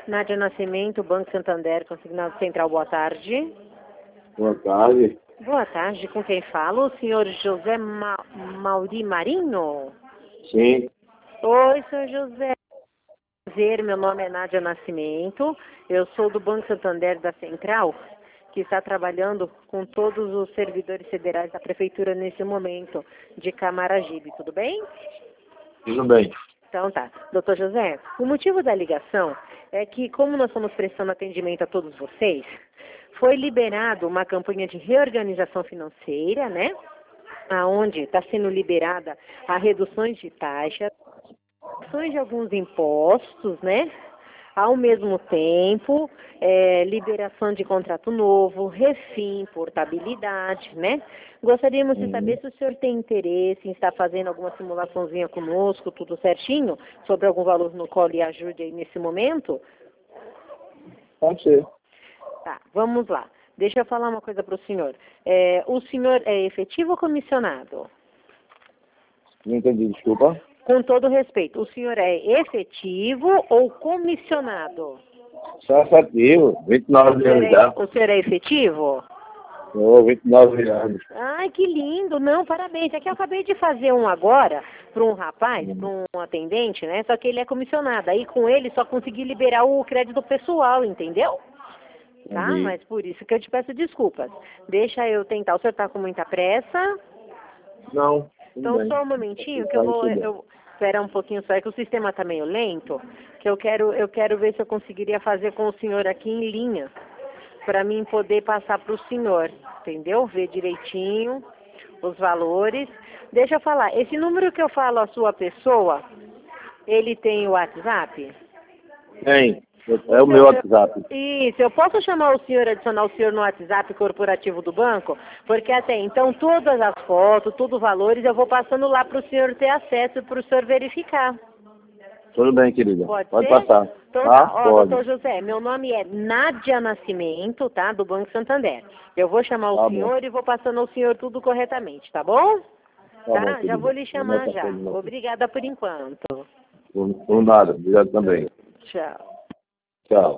Nádia Nascimento, Banco Santander, Consignado Central, boa tarde. Boa tarde. Boa tarde, com quem falo? O senhor José Mauri Marinho? Sim. Oi, senhor José. Prazer, meu nome é Nádia Nascimento, eu sou do Banco Santander da Central, que está trabalhando com todos os servidores federais da Prefeitura nesse momento, de Camaragibe, tudo bem? Tudo bem. Então tá. Doutor José, o motivo da ligação é que, como nós estamos prestando atendimento a todos vocês, foi liberado uma campanha de reorganização financeira, né? Aonde está sendo liberada a reduções de taxas, reduções de alguns impostos, né? Ao mesmo tempo, liberação de contrato novo, refim, portabilidade, né? Gostaríamos de saber se o senhor tem interesse em estar fazendo alguma simulaçãozinha conosco, tudo certinho, sobre algum valor no qual lhe ajude aí nesse momento? Pode ser. Tá, vamos lá. Deixa eu falar uma coisa para o senhor. O senhor é efetivo ou comissionado? Não entendi, desculpa. Com todo respeito, o senhor é efetivo ou comissionado? Só efetivo, 29 anos já. O senhor é efetivo? Sou 29 anos. Ai, que lindo. Não, parabéns. É que eu acabei de fazer um agora para um rapaz, para um atendente, né? Só que ele é comissionado. Aí com ele só consegui liberar o crédito pessoal, entendeu? Tá? Entendi. Mas por isso que eu te peço desculpas. Deixa eu tentar. O senhor tá com muita pressa? Não. Então só um momentinho que eu vou... Espera um pouquinho só, é que o sistema tá meio lento, que eu quero ver se eu conseguiria fazer com o senhor aqui em linha, para mim poder passar para o senhor, entendeu? Ver direitinho os valores. Deixa eu falar, esse número que eu falo a sua pessoa, ele tem o WhatsApp? Tem. É o meu WhatsApp. Isso, eu posso chamar o senhor, adicionar o senhor no WhatsApp corporativo do banco? Porque até então, todas as fotos, todos os valores, eu vou passando lá para o senhor ter acesso, para o senhor verificar. Tudo bem, querida. Pode ser? passar. Então Tá? tá. Ó, Pode. doutor José, meu nome é Nádia Nascimento, tá? Do Banco Santander. Eu vou chamar o Tá senhor bom. e vou passando ao senhor tudo corretamente, tá bom? Tá bom, Já querida. vou lhe chamar Não já. Obrigada por enquanto. Por nada. Obrigado também. Tchau. Tchau.